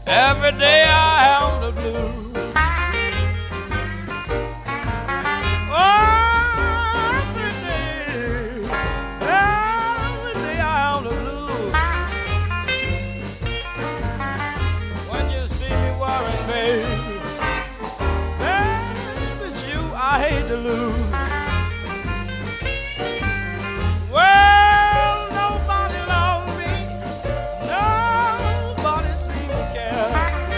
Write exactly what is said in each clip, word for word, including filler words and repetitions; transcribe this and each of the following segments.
Every day I am the blues. Every day, every day I am the blues. When you see me worrying, baby, baby, it's you I hate to lose. Well, nobody loves me, nobody seems to care.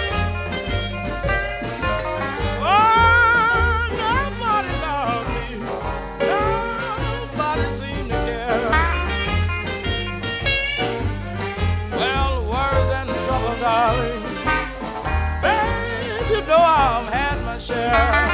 Oh, nobody loves me, nobody seems to care. Well, worries and trouble, darling, babe, you know I've had my share.